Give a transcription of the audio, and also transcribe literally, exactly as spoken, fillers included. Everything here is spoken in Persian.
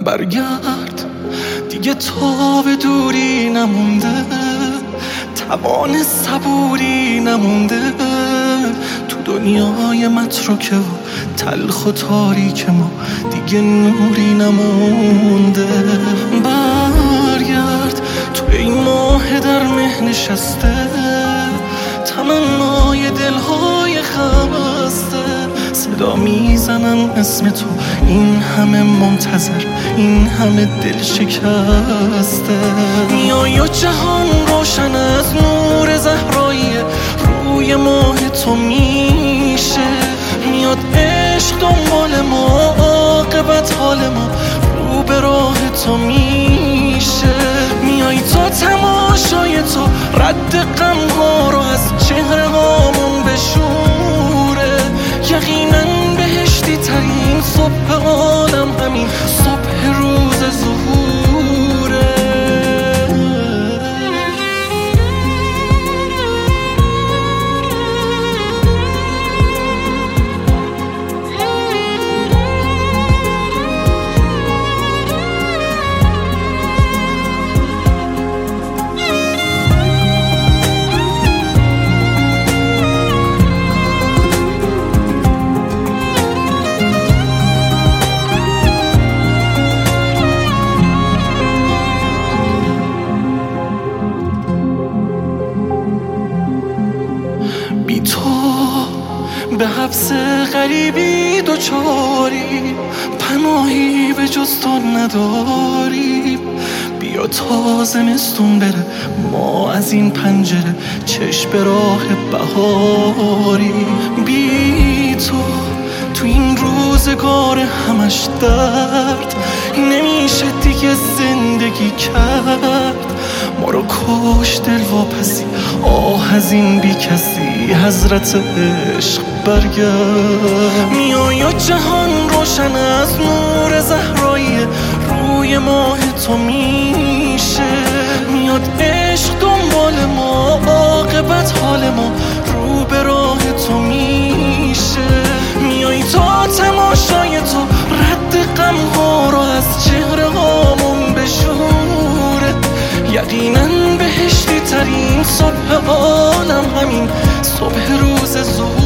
برگرد دیگه تا به دوری نمونده، توان صبوری نمونده، تو دنیای متروکه و تلخ و تاریک ما دیگه نوری نمونده. برگرد تو این ماه در مه نشسته، تمنای دلهای خسته، صدا میزنن اسم تو، این همه منتظر، این همه دل شکسته. میای و جهان روشن از نور زهرایی روی ماه تو میشه، میاد عشق دنبال ما، عاقبت حال ما رو به راه تو میشه. میای تا تماشای تو رد غم ها رو از چهره هامون بشوره، یقینا بهشتی ترین صبح عالم همین صبح روز ظهوره. بی تو به حبس غریبی دوچاری، پناهی به جز تو نداریم. بیا تا زمستون بره ما از این پنجره چشم به راه بهاری. بی تو تو این روزگار همش درد نمیشه دیگه زندگی کرد. ما رو کش دل واپسی، آه از این بی کسی، حضرت عشق برگرد. میای و جهان روشن از نور زهرایی روی ماه تو میشه، میاد عشق دنبال ما، عاقبت حال ما رو به راه تو میشه. میای تا تماشای تو رد غم ها رو از چهره هامون بشوره، یقینا بهشتی ترین صبح عالم همین صبح روز ظهور.